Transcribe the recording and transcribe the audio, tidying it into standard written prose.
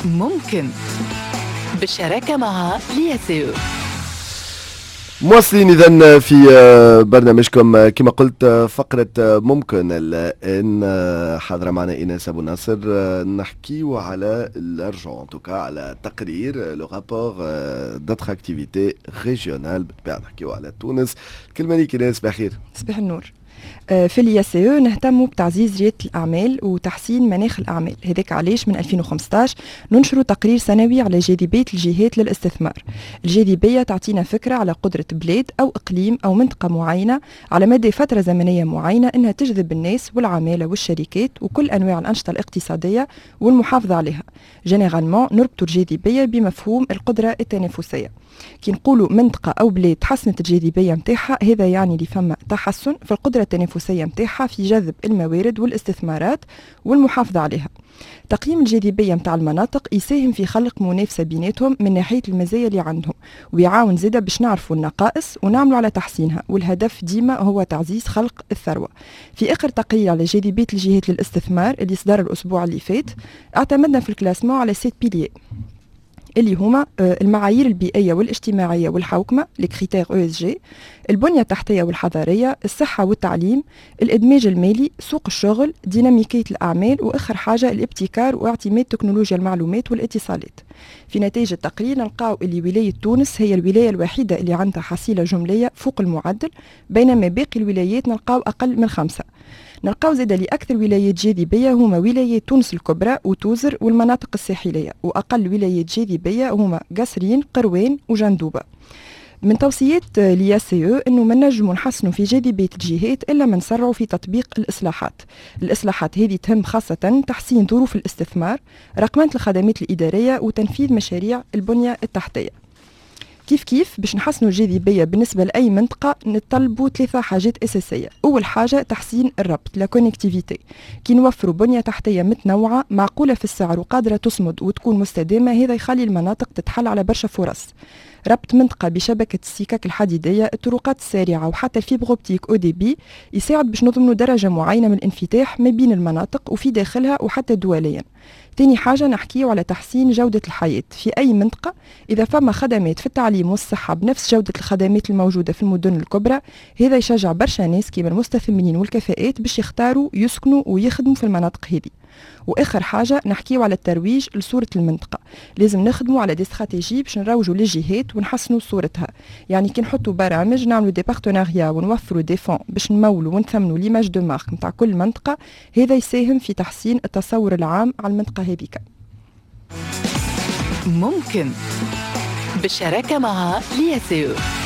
ممكن بالشراكة مع لياسيو. مواصلين إذن في برنامجكم كما قلت فقرة ممكن. الآن حاضرة معنا إيناس أبو ناصر نحكيو على الأرجون على تقرير لو رابور داتراكتيفيتي ريجيونال، بالطبع نحكيو على تونس. كلمة ليك إيناس، بخير. صباح النور. في الياسيو نهتم بتعزيز ريادة الأعمال وتحسين مناخ الأعمال، هذاك علاش من 2015 ننشر تقرير سنوي على جاذبية الجهات للاستثمار. الجاذبية تعطينا فكرة على قدرة بلاد أو إقليم أو منطقة معينة على مدى فترة زمنية معينة أنها تجذب الناس والعمالة والشركات وكل أنواع الأنشطة الاقتصادية والمحافظة عليها. جينيرالمون نربط الجاذبية بمفهوم القدرة التنافسية. كي نقولوا منطقة أو بلاد تحسنت الجاذبية متاعها، هذا يعني اللي فما تحسن في القدرة التنافسية متاعها في جذب الموارد والاستثمارات والمحافظة عليها. تقييم الجاذبية متاع المناطق يساهم في خلق منافسة بيناتهم من ناحية المزايا اللي عندهم، ويعاون زيادة باش نعرفوا النقائص ونعملوا على تحسينها، والهدف ديما هو تعزيز خلق الثروة. في آخر تقرير على جاذبية الجهات للاستثمار اللي صدر الأسبوع اللي فات، اعتمدنا في الكلاسمون على 7 بيليي اللي هما المعايير البيئية والاجتماعية والحوكمة، الكريتير ESG، البنية التحتية والحضارية، الصحة والتعليم، الإدماج المالي، سوق الشغل، ديناميكية الأعمال، وآخر حاجة الابتكار واعتماد تكنولوجيا المعلومات والاتصالات. في نتائج التقرير نلقاو اللي ولاية تونس هي الولاية الوحيدة اللي عندها حصيلة جملية فوق المعدل، بينما باقي الولايات نلقاو أقل من 5. نلقاو زيادة لأكثر ولايات جاذبية هما ولايات تونس الكبرى وتوزر والمناطق الساحلية، وأقل ولايات جاذبية هما قصرين، قروان وجندوبة. من توصيات الياسيو أنه ما نجموا نحسنوا في جاذبية الجهات إلا ما نسرعوا في تطبيق الإصلاحات. الإصلاحات هذه تهم خاصة تحسين ظروف الاستثمار، رقمنة الخدمات الإدارية، وتنفيذ مشاريع البنية التحتية. كيف باش نحسنوا الجاذبية بالنسبة لأي منطقة نطلبوا 3 حاجات أساسية. أول حاجة تحسين الربط، لا كونيكتيفيتي. كي نوفروا بنية تحتية متنوعة معقولة في السعر وقادرة تصمد وتكون مستدامة، هذا يخلي المناطق تتحل على برشا فرص. ربط منطقة بشبكة السكك الحديدية، الطرقات السريعة، وحتى الفيبر اوبتيك او دي بي يساعد باش نضمنوا درجة معينة من الانفتاح ما بين المناطق وفي داخلها وحتى دوليا. تاني حاجة نحكيه على تحسين جودة الحياة في أي منطقة. إذا فما خدمات في التعليم والصحة بنفس جودة الخدمات الموجودة في المدن الكبرى، هذا يشجع برشا ناس كيما المستثمرين والكفاءات باش يختاروا يسكنوا ويخدموا في المناطق هذه. واخر حاجه نحكيو على الترويج لصوره المنطقه. لازم نخدموا على دي استراتيجي باش نروجوا للجهات ونحسنوا صورتها. يعني كي نحطوا برامج نعملوا دي بارتناريا ونوفروا دي فون باش نمولوا ونثمنوا ليماج دو مارك نتاع كل منطقه، هذا يساهم في تحسين التصور العام على المنطقه هذيك. ممكن بالشراكه مع لياسيو.